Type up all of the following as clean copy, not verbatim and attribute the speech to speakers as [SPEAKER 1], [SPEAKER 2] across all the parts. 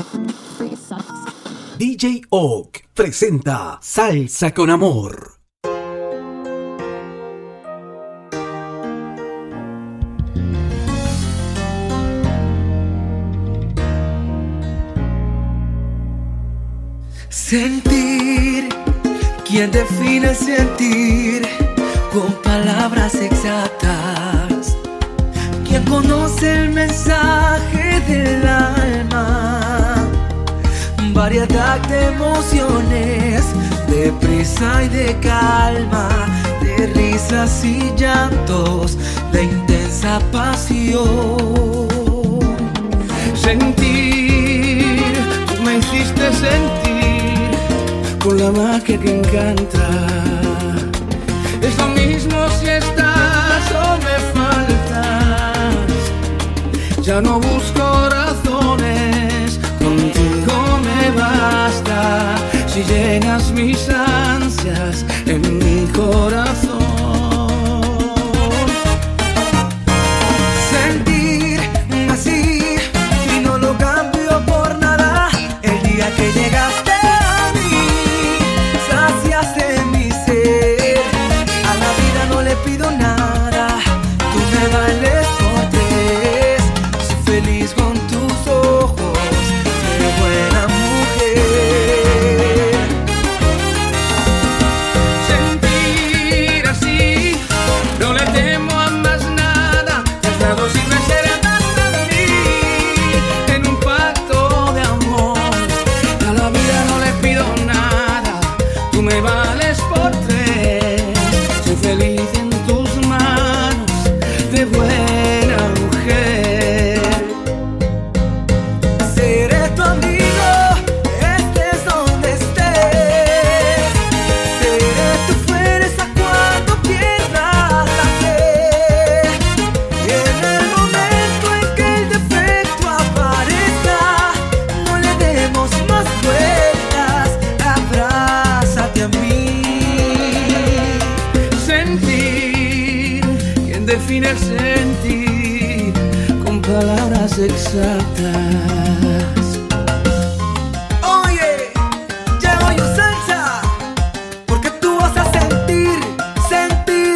[SPEAKER 1] DJ Oak presenta Salsa con Amor.
[SPEAKER 2] Sentir, ¿quién define el sentir con palabras exactas? ¿Quién conoce el mensaje del alma? Variedad de emociones, de prisa y de calma, de risas y llantos, de intensa pasión. Sentir, tú me hiciste sentir con la magia que encanta. Es lo mismo si estás o me faltas. Ya no busco razones, contigo me basta. Si llenas mis ansias en mi corazón. Sentir así y no lo cambio por nada. El día que llegaste a mí, saciaste mi ser. A la vida no le pido nada, tú me vales por tres. Soy feliz con tus ojos, qué buena mujer. Sentir así, no le temo a más nada. Casado sin reservas de mí, en un pacto de amor. A la vida no le pido nada, tú me vales por tres. Soy feliz en tus manos, de buena mujer. Seré tu amigo, estés donde estés. Seré tu fuerza cuando pierdas la fe. Y en el momento en que el defecto aparezca, no le demos más vueltas. Abrázate a mí. Sentir, ¿quién define el sentir con palabras exactas? Oye, llego yo salsa, porque tú vas a sentir, sentir.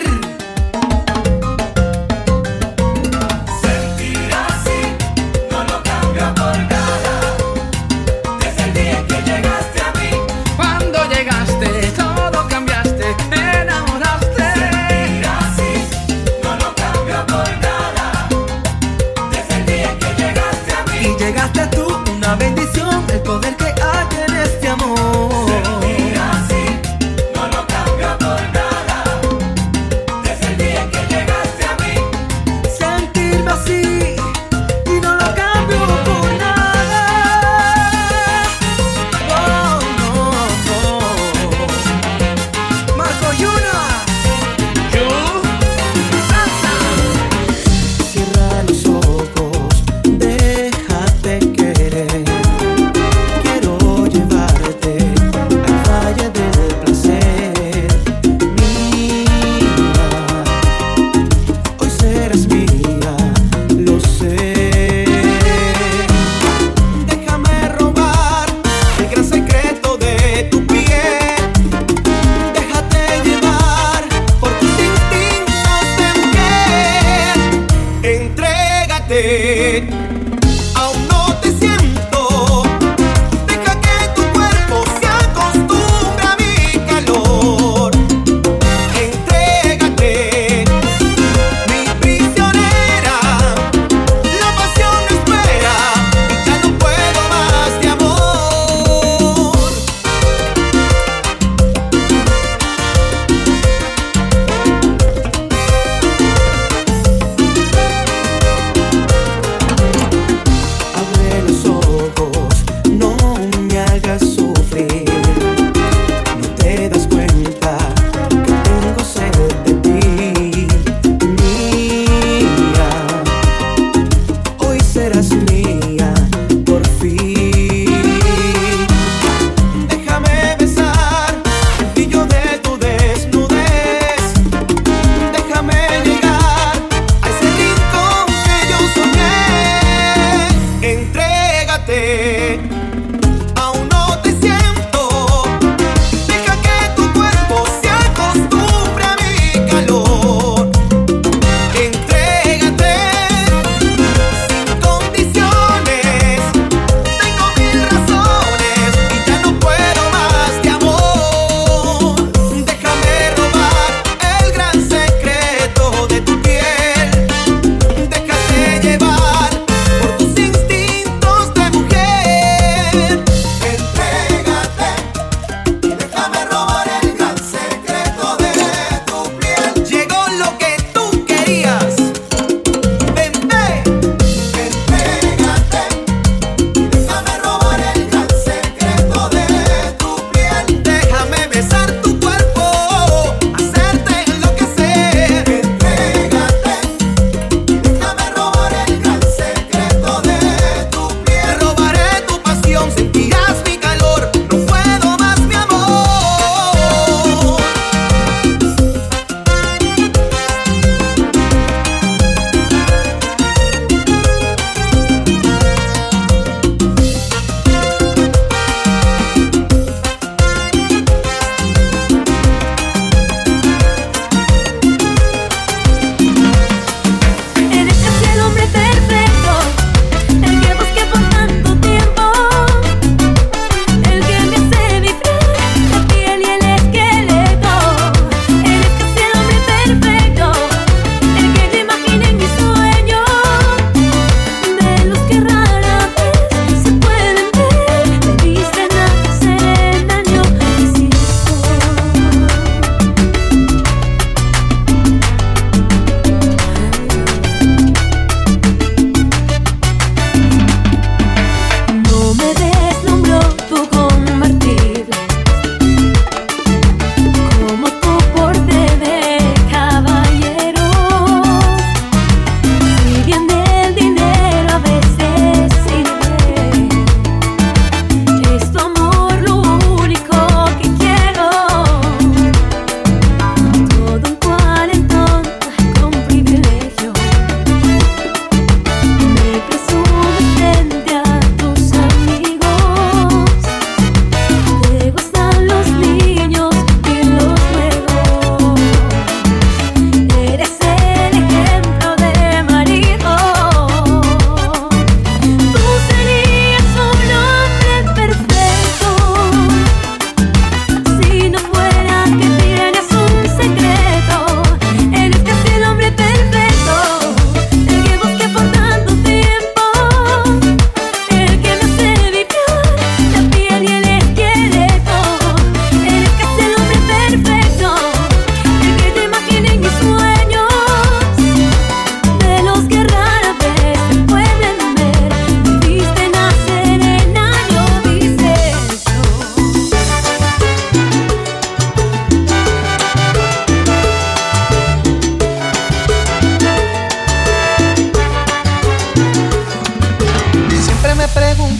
[SPEAKER 2] Sentir así, no lo cambio por nada. Desde el día que llegaste a mí, cuando llegaste, todo cambiaste, me enamoraste. Sentir así, no lo cambio por nada. Desde el día que llegaste a mí, y llegaste tú, una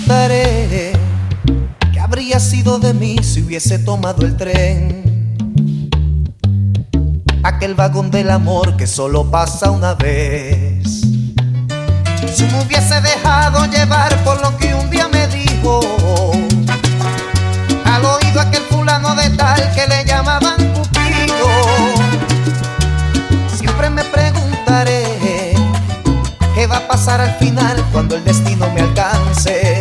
[SPEAKER 3] preguntaré qué habría sido de mí si hubiese tomado el tren, aquel vagón del amor que solo pasa una vez. Si me hubiese dejado llevar por lo que un día me dijo al oído aquel fulano de tal que le llamaban Cupido, siempre me preguntaré qué va a pasar al final cuando el destino me alcance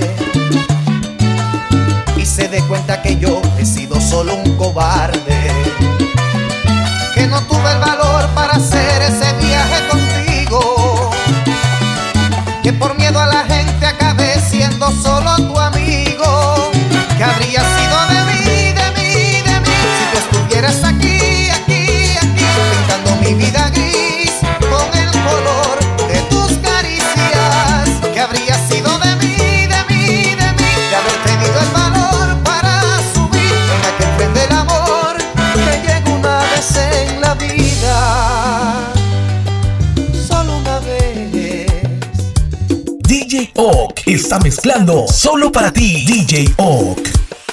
[SPEAKER 3] y se dé cuenta que yo he sido solo un cobarde, que no tuve el valor para hacer ese viaje contigo, que por miedo a la gente acabé siendo solo tu amigo. ¿Qué habría sido de mí, de mí, de mí si tú estuvieras aquí, aquí, aquí, pintando mi vida gris con el color de tus caricias? ¿Qué habría sido de mí, de mí, de mí, de haber tenido el valor para subir en aquel tren del amor que llega una vez en la vida, solo una vez?
[SPEAKER 1] DJ Oak está mezclando solo para ti. DJ Oak.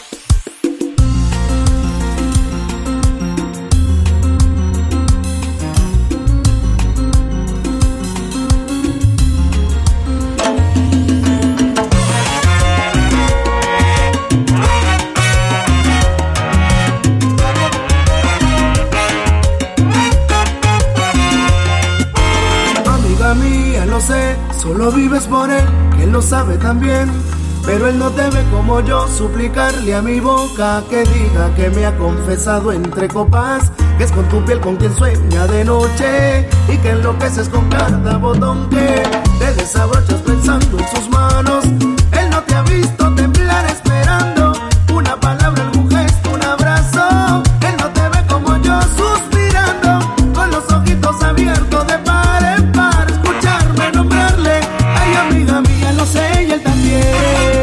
[SPEAKER 4] Amiga mía, lo sé, solo vives por él, que él lo sabe también, pero él no debe como yo suplicarle a mi boca que diga que me ha confesado entre copas que es con tu piel con quien sueña de noche y que enloqueces con cada botón que te desabrochas pensando en sus manos. Él no te ha visto temblar esperando una palabra, algún gesto, un abrazo. Él no te ve como yo suspirando con los ojitos abiertos de par en par, escucharme nombrarle. Ay, amiga mía, lo sé y él también.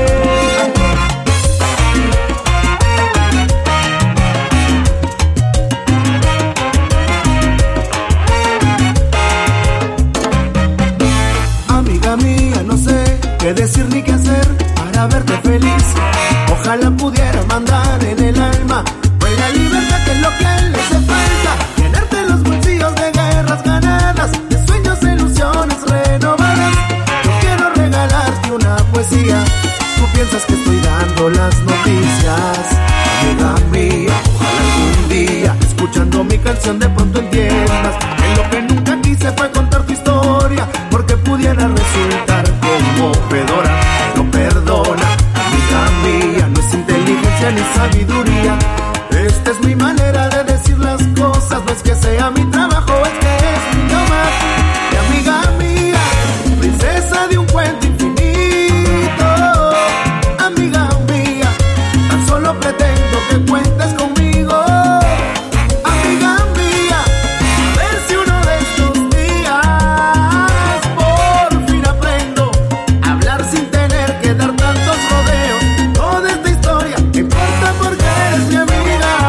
[SPEAKER 4] Amiga mía, no sé qué decir ni qué hacer para verte feliz. Ojalá pudiera mandar en el alma pues la libertad, que es lo que a él le hace falta. Llenarte los bolsillos de guerras ganadas, de sueños e ilusiones renovadas. Yo quiero regalarte una poesía. Tú piensas que estoy dando las noticias. Amiga mía, ojalá algún día escuchando mi canción de pronto entiendas que lo que nunca quise fue contar tu historia, porque pudiera resultar conmovedora. Pero perdona, amiga mía, no es inteligencia ni sabiduría. Esta es mi manera de decir las cosas, no es que sea mi trabajo, es que es mi idioma. Y amiga mía, princesa de un cuento infinito. Amiga mía, tan solo pretendo que cuentes conmigo. Amiga mía, a ver si uno de estos días por fin aprendo a hablar sin tener que dar tantos rodeos. Toda esta historia importa porque eres mi amiga.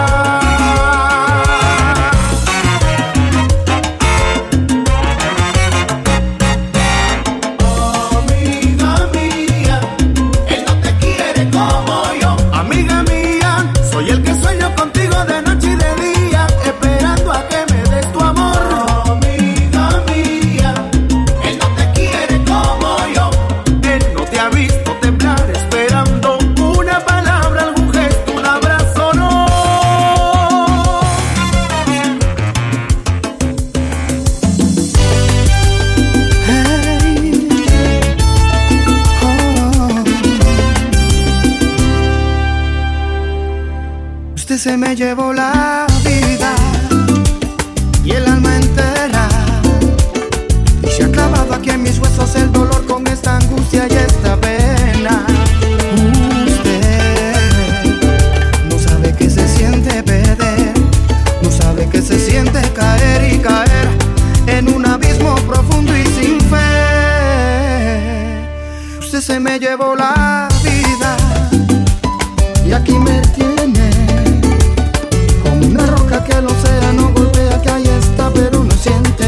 [SPEAKER 4] Amiga mía, él no te quiere como yo. Amiga mía, soy el que sueño contigo de noche y de día, esperando a que me des tu amor. Amiga mía, él no te quiere como yo. Él no te ha visto temblar esperando una palabra, algún gesto, un abrazo, no.
[SPEAKER 5] Usted se me llevó la vida y el alma entera, y se ha clavado aquí en mis huesos el dolor con esta angustia y esta pena. Usted no sabe qué se siente perder, no sabe qué se siente caer y caer en un abismo profundo y sin fe. Usted se me llevó la vida y aquí me tiene como una roca que el océano golpea, que ahí está pero no siente.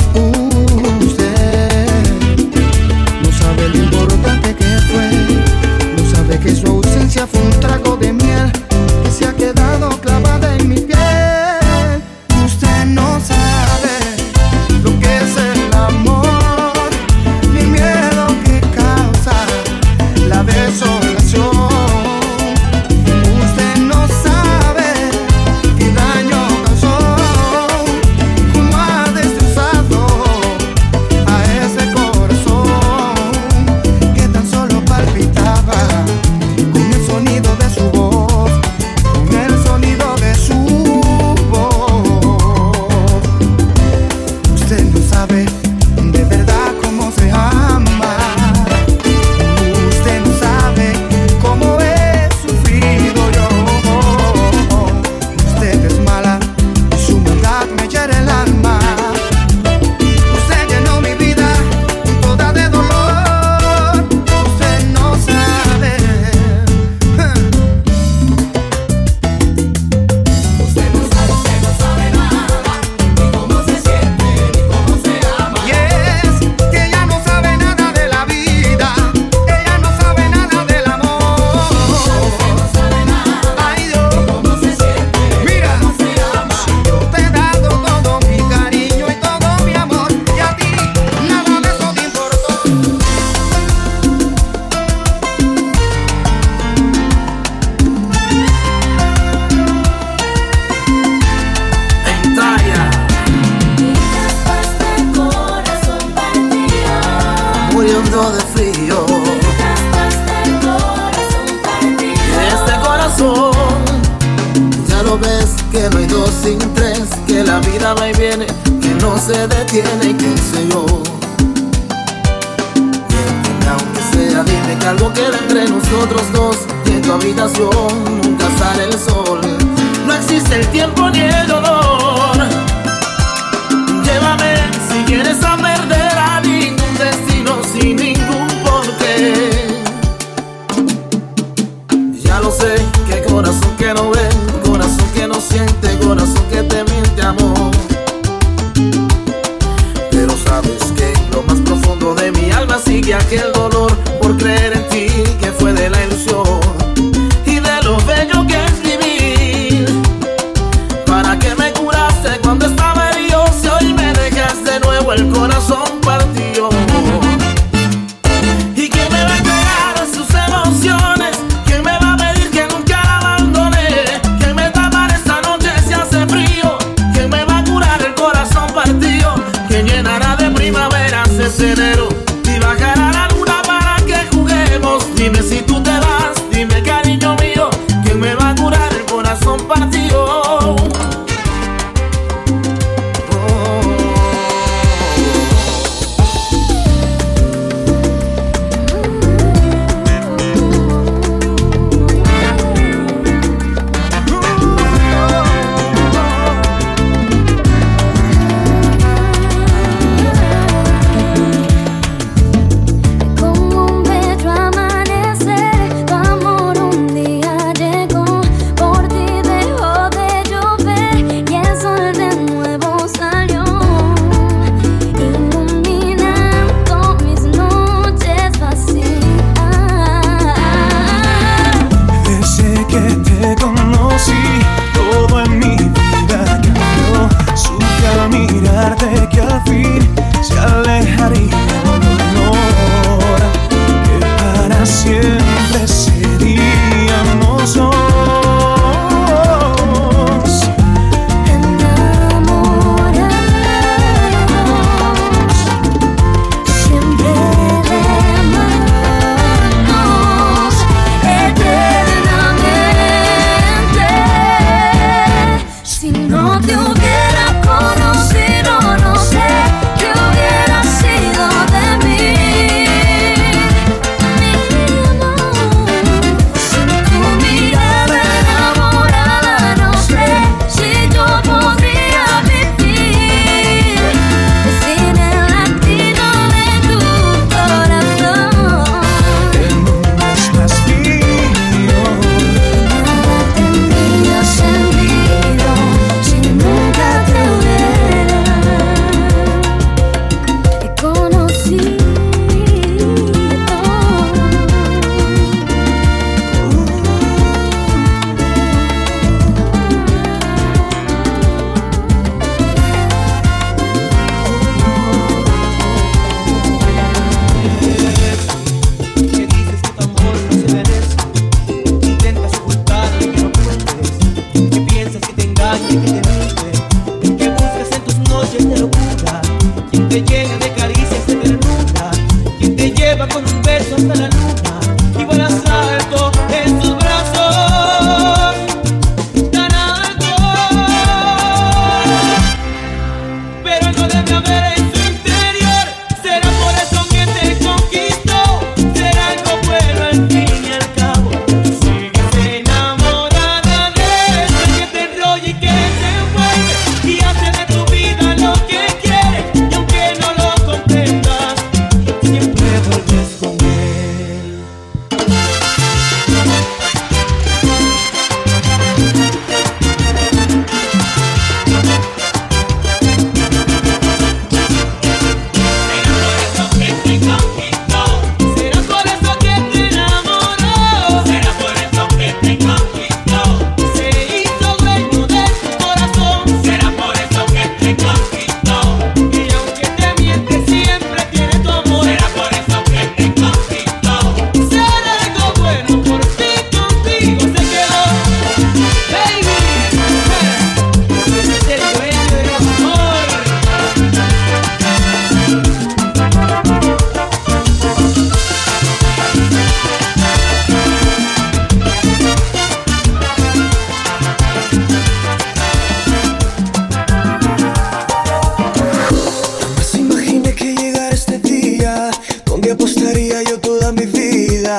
[SPEAKER 5] Usted no sabe lo importante que fue
[SPEAKER 4] muriendo de frío. Este corazón, ya lo ves que no hay dos sin tres, que la vida va y viene, que no se detiene y qué sé yo. Aunque sea, dime que algo queda entre nosotros dos, y en tu habitación nunca sale el sol. No existe el tiempo ni el dolor. Llévame si quieres a perder a ningún destino sin ningún porqué. Ya lo sé, que corazón que no ve, corazón que no siente, corazón que te miente, amor. Pero sabes que en lo más profundo de mi alma sigue aquel dolor por creer en ti, que fue de la ilusión y de lo bello que es vivir. ¿Para qué me curaste cuando estaba herido si hoy me dejas de nuevo el corazón partido? ¿Y quién me va a entregar a sus emociones? ¿Quién me va a pedir que nunca la abandone? ¿Quién me tapará esta noche si hace frío? ¿Quién me va a curar el corazón partido? ¿Quién llenará de primaveras ese enero y bajará la luna para que juguemos? Dime si tú te vas, dime cariño mío, ¿quién me va a curar el corazón partido?
[SPEAKER 5] daría yo toda mi vida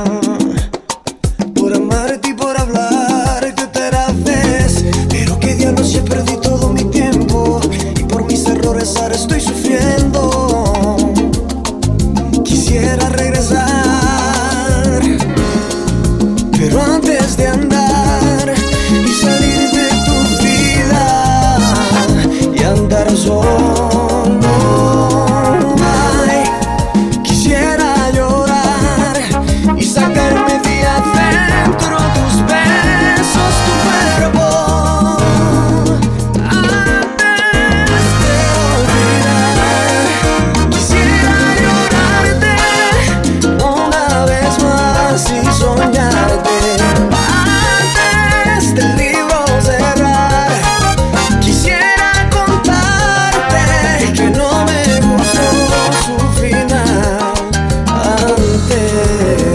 [SPEAKER 5] por amarte y por hablarte otra vez. Pero qué diablo si perdí todo mi tiempo y por mis errores ahora estoy sufriendo. Quisiera regresar, pero antes de andar y salir de tu vida y andar solo, ay, quisiera llorar y sacarme de adentro tus besos, tu cuerpo, antes de olvidar. Quisiera llorarte una vez más y soñarte antes del libro cerrar. Quisiera contarte que no me gustó su final antes.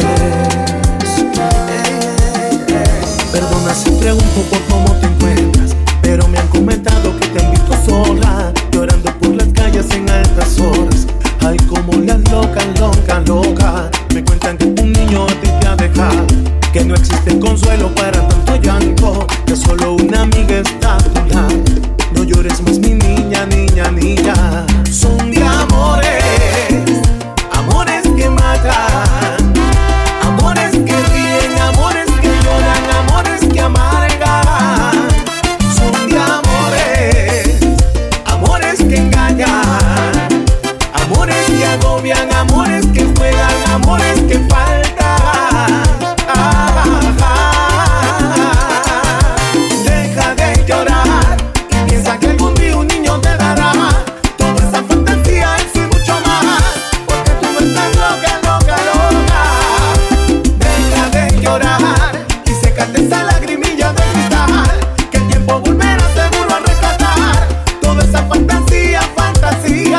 [SPEAKER 5] Perdona si pregunto por cómo te encuentras, pero me han comentado que te han visto sola, llorando por las calles en altas horas. Ay, como las locas, loca, loca. Me cuentan que un niño a ti te ha dejado, que no existe consuelo para tanto llanto, que solo una amiga está a tu lado. No llores más, mi niña, niña, niña. Son de amores, amores que matan, amores que ríen, amores que lloran, amores que amargan. Son de amores, amores que engañan, amores que agobian, amores que juegan, amores que faltan. Deja de llorar y piensa que algún día un niño te dará toda esa fantasía, eso y mucho más, porque tú no estás loca, loca, loca. Deja de llorar y sécate esa lagrimilla de cristal, que el tiempo volverá seguro a rescatar toda esa fantasía, fantasía.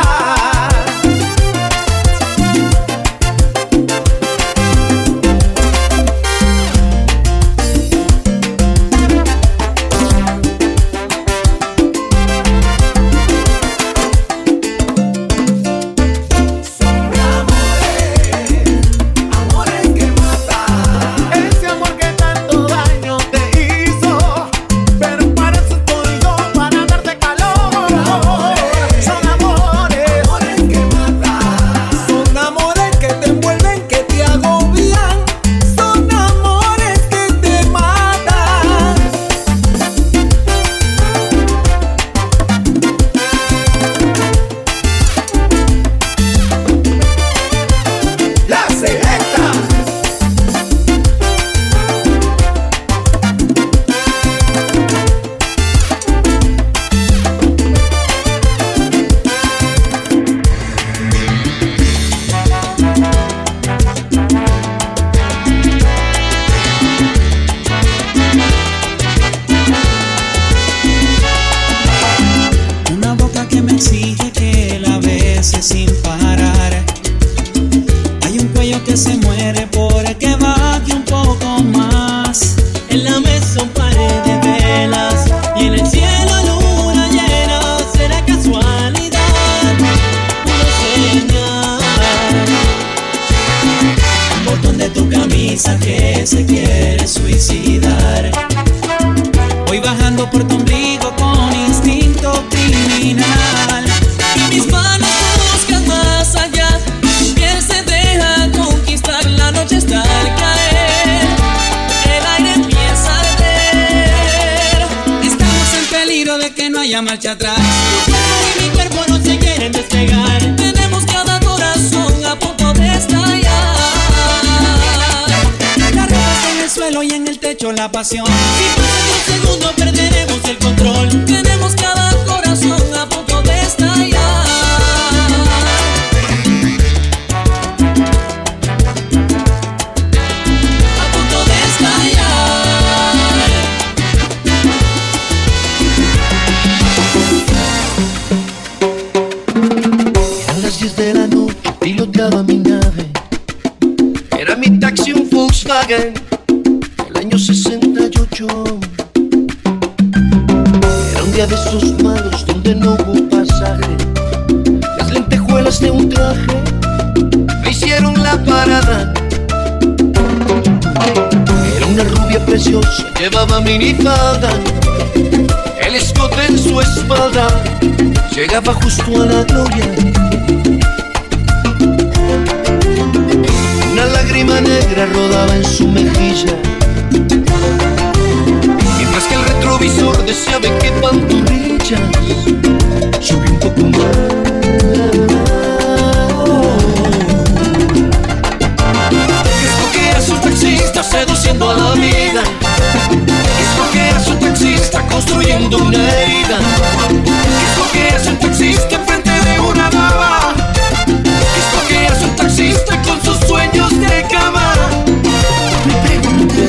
[SPEAKER 5] Amores que matan, ese amor que tanto daño te hizo, pero para eso estoy yo, para darte calor. Son amores, amores que matan, son amores que te envuelven, que te agobian, son amores que te matan. La selecta.
[SPEAKER 6] Una boca que me exige que la bese sin parar. Hay un cuello que se muere porque baje un poco más. En la mesa un par de velas y en el cielo luna llena. Será casualidad, una señal. Un botón de tu camisa que se quiere suicidar. Voy bajando por tu ombligo con instinto criminal. Y mis manos buscan más allá. Tu piel se deja conquistar. La noche está al caer. El aire empieza a arder. Estamos en peligro de que no haya marcha atrás. Tu cuerpo y mi cuerpo no se quieren despegar. Tenemos cada corazón a punto de estallar. La ropa está en el suelo y en el techo la pasión. Si pasa un segundo perderemos el control. Tenemos cada corazón a punto de estallar. A punto de estallar.
[SPEAKER 7] Eran las 10 de la noche, piloteaba mi nave. Era mi taxi un Volkswagen del año 68. Era un día de esos malos donde no hubo pasaje. Las lentejuelas de un traje me hicieron la la parada. Era una rubia preciosa, llevaba minifalda, el escote en su espalda llegaba justo a la gloria. Una lágrima negra rodaba en su mejilla, mientras que el retrovisor decía de qué pantorrillas subí un poco más. ¿Qué es lo que hace un taxista seduciendo a la vida? ¿Qué es lo que hace un taxista construyendo una herida? ¿Qué es lo que hace un taxista enfrente de una dama? ¿Qué es lo que hace un taxista con sus sueños de cama? Me pregunté.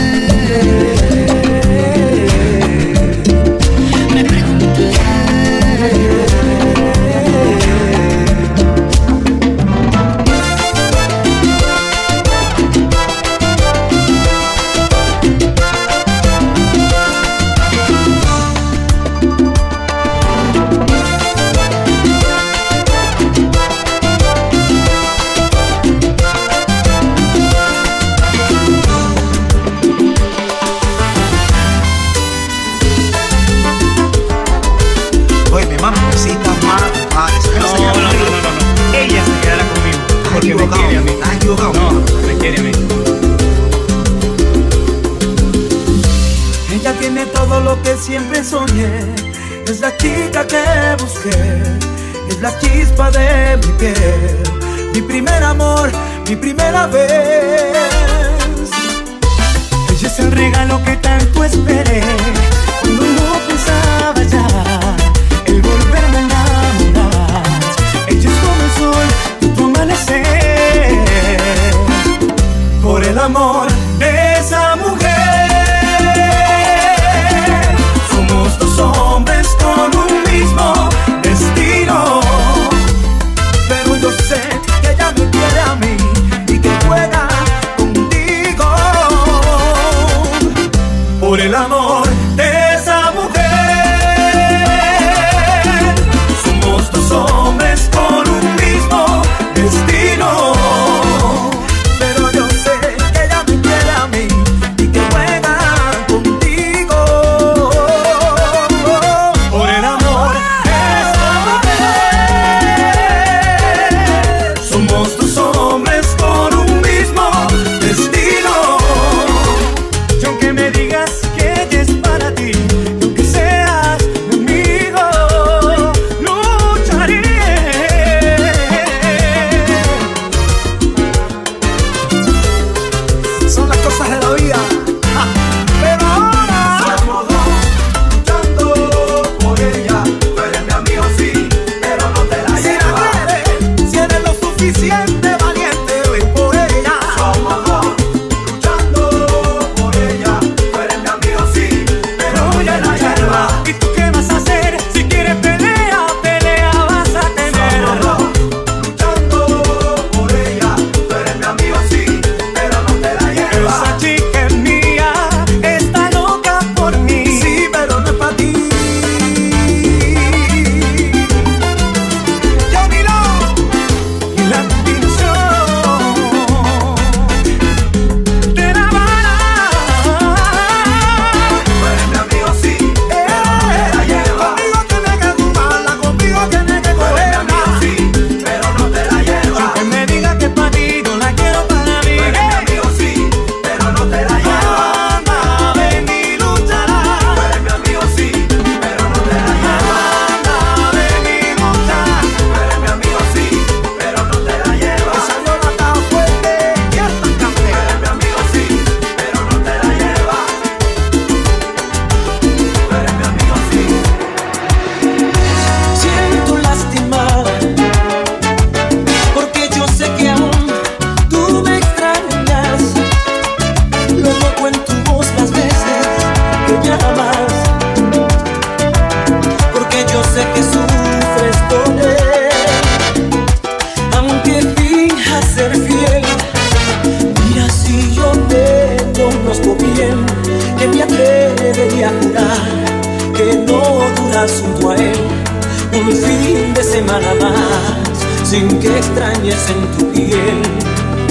[SPEAKER 8] Siempre soñé, es la chica que busqué, es la chispa de mi piel, mi primer amor, mi primera vez. Ella es el regalo que tanto esperé, cuando no pensaba ya el volverme a enamorar. Ella es como el sol de tu amanecer, por el amor de esa mujer. Hombres con un mismo destino, pero yo sé que ella me quiere a mí y que juega contigo por el amor de esa mujer. Somos dos hombres con un mismo destino, pero yo sé que ella me quiere a mí y que juega contigo.
[SPEAKER 6] junto a él un fin de semana más, sin que extrañes en tu piel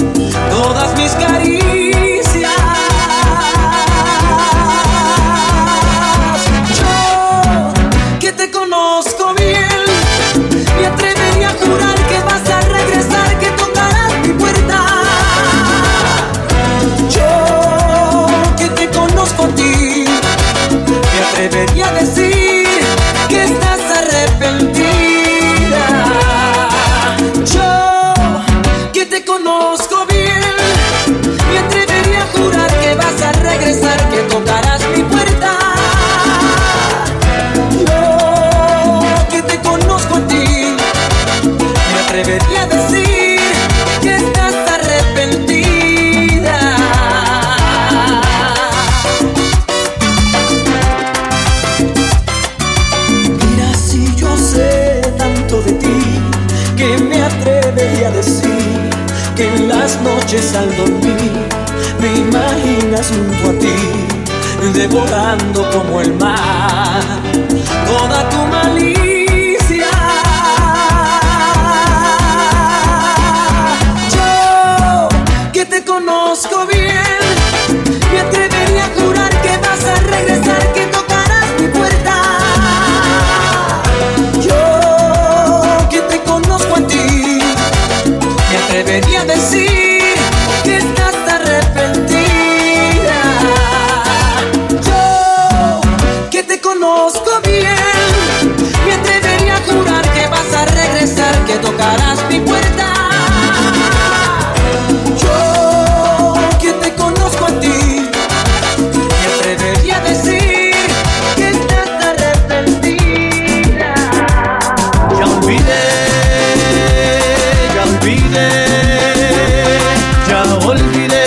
[SPEAKER 6] noches al dormir me imaginas junto a ti, devorando como el mar toda tu malicia. Yo, que te conozco bien, me atrevería a jurar que vas a regresar, que tocarás mi puerta. Yo, que te conozco a ti, me atrevería a decir que estás arrepentida. Yo, que te conozco bien, me atrevería a jurar que vas a regresar, que tocarás mi puerta. Yo, que te conozco a ti, me atrevería a decir que estás arrepentida.
[SPEAKER 8] Ya olvidé, ya olvidé, ya olvidé.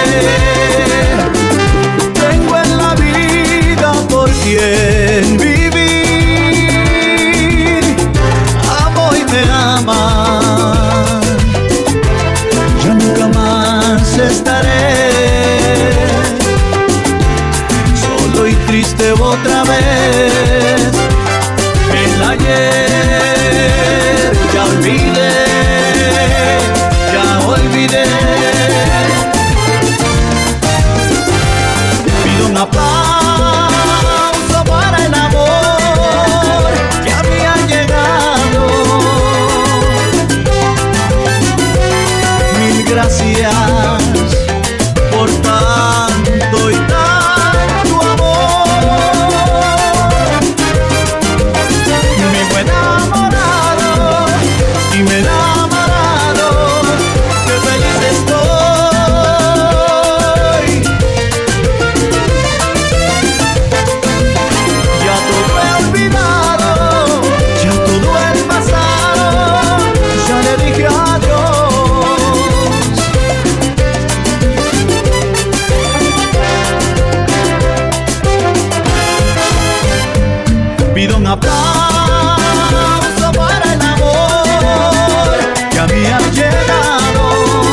[SPEAKER 8] Tengo en la vida por quien vivir. Amo y me aman. Ya nunca más estaré solo y triste otra vez. El ayer ya olvidé, ya olvidé. Pido un aplauso para el amor que a mí ha llegado. Mil gracias por tanto y tanto amor. Vivo enamorado y me he enamorado, qué feliz estoy. Ya todo he olvidado, ya todo el pasado, ya le dije adiós. Pido un aplauso para el amor que a mí ha llegado.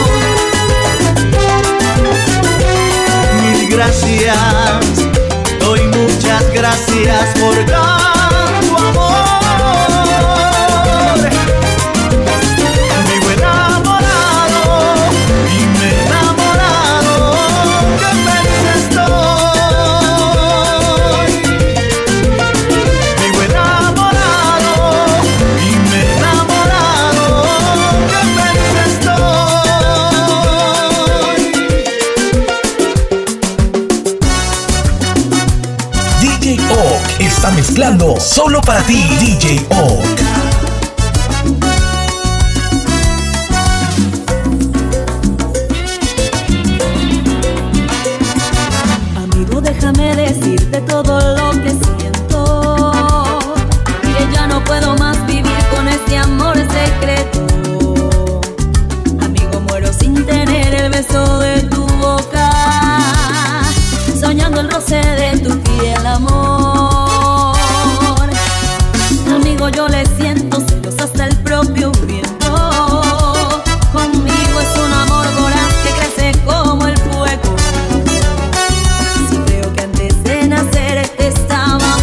[SPEAKER 8] Mil gracias, doy muchas gracias por tanto amor. Vivo enamorado y me he enamorado, qué feliz estoy. Vivo enamorado y me he enamorado, qué feliz estoy.
[SPEAKER 1] DJ Oak está mezclando solo para ti. DJ Oak.
[SPEAKER 9] Amigo, déjame decirte todo lo que siento, que ya no puedo más vivir con este amor secreto. Amigo, muero sin tener el beso de tu boca, soñando el roce de tu piel, amor. Amigo, yo le siento celos hasta el propio viento. Conmigo es un amor voraz que crece como el fuego. Si creo que antes de nacer te estaba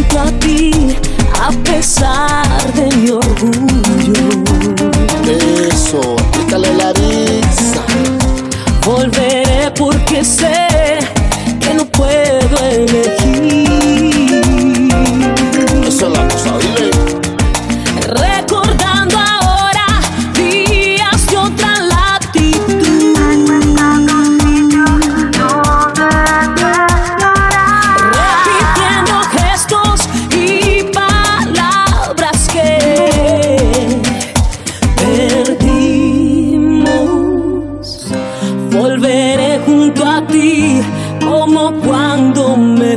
[SPEAKER 9] junto a ti, a pesar de mi orgullo.
[SPEAKER 10] Eso, aplícale la risa.
[SPEAKER 9] Volveré porque sé que no puedo elegir.
[SPEAKER 10] Esa es la cosa, dile.
[SPEAKER 9] Recordando ahora días de otra latitud, repitiendo gestos y palabras que perdimos. Volveré junto a ti como cuando me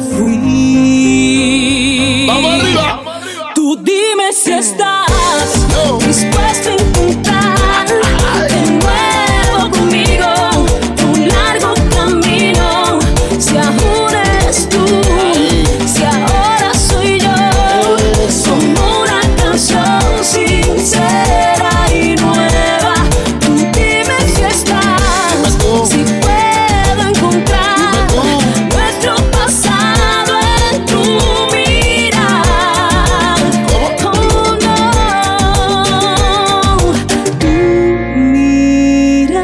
[SPEAKER 9] fui.
[SPEAKER 10] ¡Vamos arriba!
[SPEAKER 9] Tú dime si estás dispuesto a encontrar de nuevo conmigo un largo camino. Si aún eres tú, si ahora soy yo, como una canción sincera y nueva. Tú dime si estás, si puedo encontrar nuestro pasado en tu mirar. Oh no, tu mirar.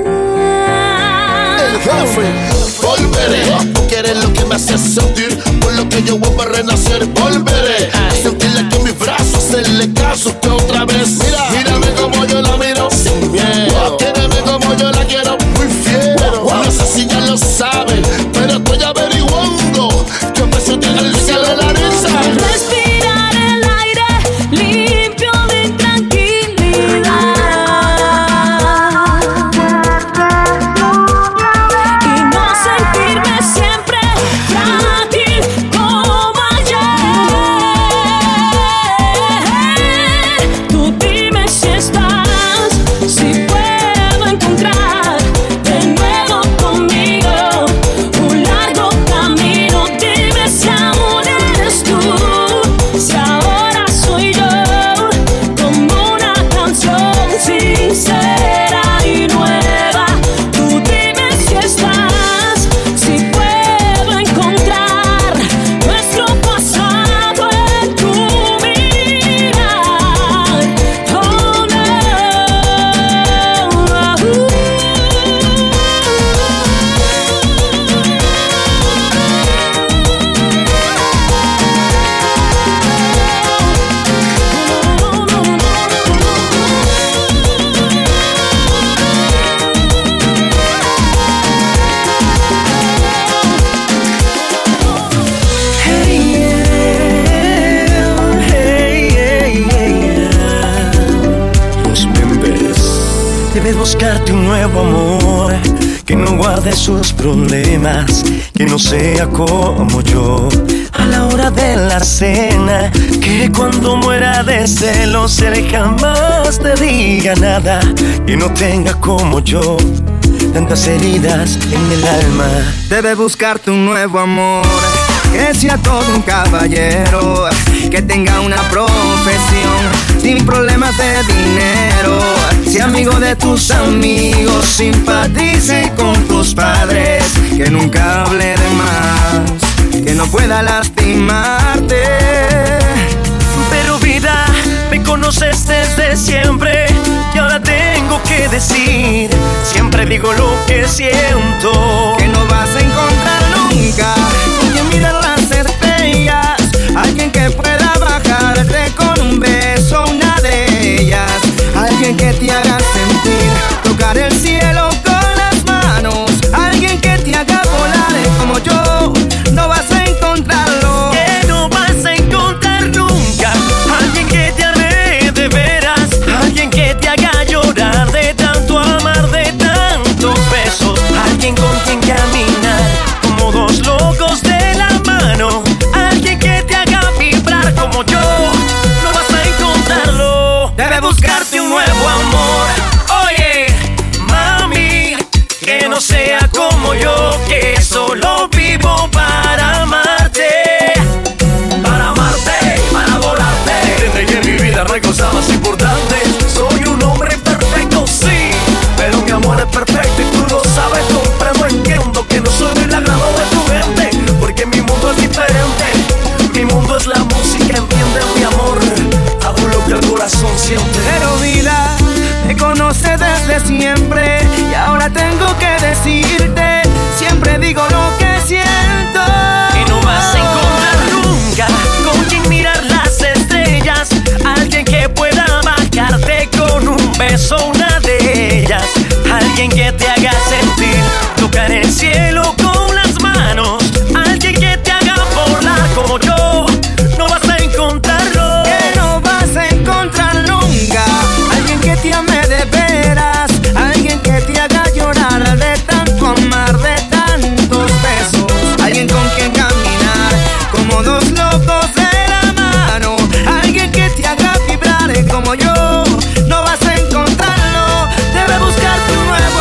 [SPEAKER 10] El jefe, volveré. Tú quieres lo que me hace sentir, por lo que yo vuelvo a renacer. Volveré a sentirle que en mis brazos, hacerle caso que otra vez. Mira, mírame como yo la miro, sin miedo. Quédame como yo la quiero, muy fiero. No sé si ya lo saben, pero estoy averiguando qué precio tiene el cielo de la risa.
[SPEAKER 9] Respirar el aire limpio de intranquilidad y no sentirme siempre frágil como ayer. Tú dime si estás, si puedo encontrar de nuevo conmigo un largo camino. Dime si aún eres tú, si ahora soy yo, como una canción sincera y nueva. Tú dime si estás, si puedo encontrar nuestro pasado en tu mirar. Oh no.
[SPEAKER 4] Los members. Debes buscarte un nuevo amor que no guarde sus problemas, que no sea como yo. A la hora de la cena, que cuando muera de celos él jamás te diga nada, que no tenga como yo tantas heridas en el alma.
[SPEAKER 5] Debes buscarte un nuevo amor que sea todo un caballero, que tenga una profesión sin problemas de dinero, sea amigo de tus amigos, simpatice con tus padres, que nunca hable de más, que no pueda lastimarte.
[SPEAKER 4] Pero vida, me conoces desde siempre y ahora tengo que decir, siempre digo lo que siento,
[SPEAKER 5] que no vas a encontrar nunca con quien mirar las estrellas, alguien que pueda bajarte con un beso, una de ellas, alguien que te haga sentir, tocar el cielo con las manos, alguien que te haga volar como yo, no vas a encontrarlo.
[SPEAKER 4] que no vas a encontrar nunca, alguien que te ame de veras, alguien que te haga llorar de tanto amar, de tantos besos, alguien con quien caminar
[SPEAKER 5] locos de la mano. Alguien que te haga vibrar como yo, no vas a encontrarlo. Debes buscar tu nuevo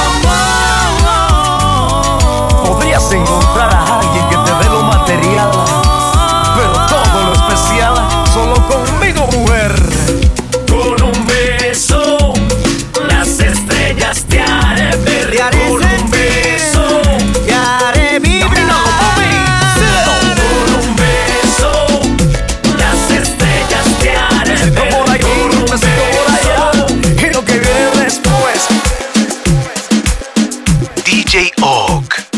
[SPEAKER 5] amor.
[SPEAKER 11] Podrías encontrar a alguien que te dé lo material, pero todo lo especial solo conmigo, mujer.
[SPEAKER 8] Con un beso las estrellas te haré ver.
[SPEAKER 5] Te haré
[SPEAKER 8] con un beso
[SPEAKER 5] te haré vibrar.
[SPEAKER 8] con un beso las estrellas te haré
[SPEAKER 11] Besito
[SPEAKER 8] ver.
[SPEAKER 11] por aquí,
[SPEAKER 8] Con un
[SPEAKER 11] besito por allá, y lo que viene después.
[SPEAKER 1] DJ Oak.